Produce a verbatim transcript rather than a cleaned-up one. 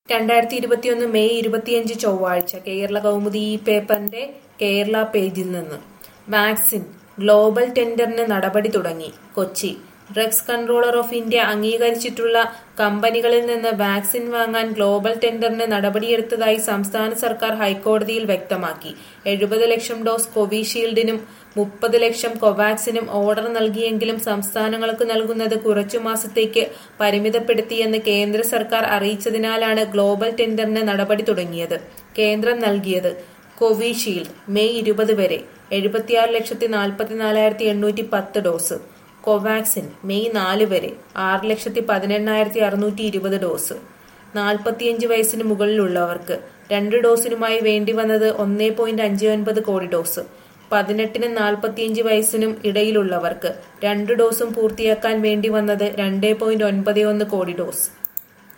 രണ്ടായിരത്തി ഇരുപത്തിയൊന്ന് മെയ് ഇരുപത്തിയഞ്ച് ചൊവ്വാഴ്ച കേരള കൗമുദി ഈ പേപ്പറിന്റെ കേരള പേജിൽ നിന്ന് വാക്സിൻ ഗ്ലോബൽ ടെൻഡറിന് നടപടി തുടങ്ങി. Kochi drugs controller of India അംഗീകരിച്ചിട്ടുള്ള കമ്പനികളിൽ നിന്ന് വാക്സിൻ വാങ്ങാൻ ഗ്ലോബൽ ടെൻഡറിന് നടപടിയെടുത്തതായി സംസ്ഥാന സർക്കാർ ഹൈക്കോടതിയിൽ വ്യക്തമാക്കി. എഴുപത് ലക്ഷം ഡോസ് കോവിഷീൽഡിനും മുപ്പത് ലക്ഷം കോവാക്സിനും ഓർഡർ നൽകിയെങ്കിലും സംസ്ഥാനങ്ങൾക്ക് നൽകുന്നത് കുറച്ചു മാസത്തേക്ക് പരിമിതപ്പെടുത്തിയെന്ന് കേന്ദ്ര സർക്കാർ അറിയിച്ചതിനാലാണ് ഗ്ലോബൽ ടെൻഡറിന് നടപടി തുടങ്ങിയത്. കേന്ദ്രം നൽകിയത് കോവിഷീൽഡ് മെയ് ഇരുപത് വരെ എഴുപത്തിയാറ് ലക്ഷത്തി നാൽപ്പത്തിനാലായിരത്തി എണ്ണൂറ്റി പത്ത് ഡോസ്, കോവാക്സിൻ മെയ് നാല് വരെ ആറ് ലക്ഷത്തി പതിനെണ്ണായിരത്തി അറുന്നൂറ്റി ഇരുപത് ഡോസ്. നാൽപ്പത്തിയഞ്ച് വയസ്സിന് മുകളിലുള്ളവർക്ക് രണ്ട് ഡോസിനുമായി വേണ്ടിവന്നത് ഒന്നേ പോയിന്റ് അഞ്ച് ഒൻപത് കോടി ഡോസ്. പതിനെട്ടിനും നാൽപ്പത്തിയഞ്ച് വയസ്സിനും ഇടയിലുള്ളവർക്ക് രണ്ട് ഡോസും പൂർത്തിയാക്കാൻ വേണ്ടി വന്നത് രണ്ടേ പോയിന്റ് ഒൻപത് ഒന്ന് കോടി ഡോസ്.